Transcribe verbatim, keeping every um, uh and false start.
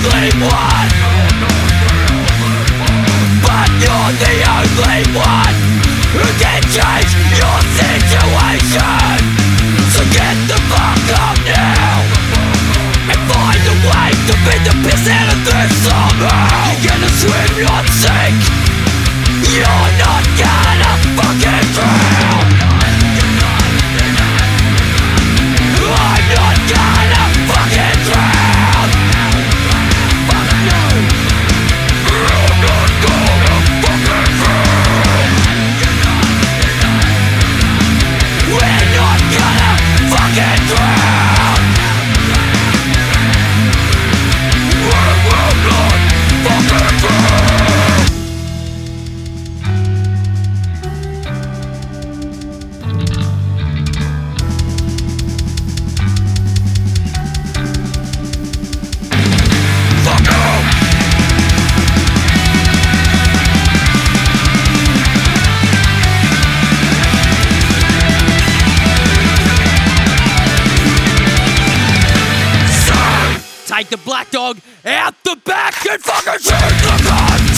only one, but you're the only one who can change your situation. So get the fuck up now and find a way to beat the piss out of this somehow. You're gonna swim, not sink. You're not gonna fucking drown. I'm not gonna fucking drown. Fuck you. I'm not gonna fucking drown. We're not gonna fucking drown. We will not fucking drown. Fuck you. Take the black dog out the back and fucking shoot the gun.